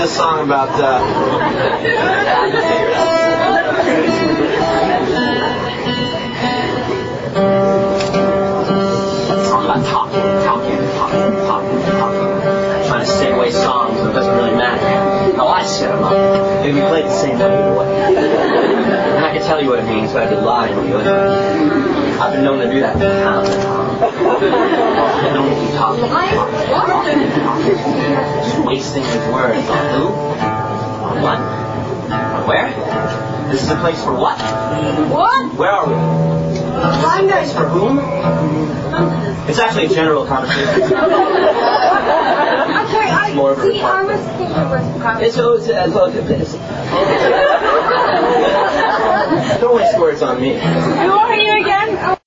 a song about. Talking. Trying to segue songs, so it doesn't really matter how I set them up. They can be played the same way either way. And I can tell you what it means, but I could lie to you anyway. I've been known to do that time to time. I've been known to keep talking. Just wasting his words on who? On what? On where? This is a place for what? What? Where are we? I'm Place for whom? It's actually a general conversation. I'm sorry, I was thinking it was probably... Don't waste words on me. Who are you again?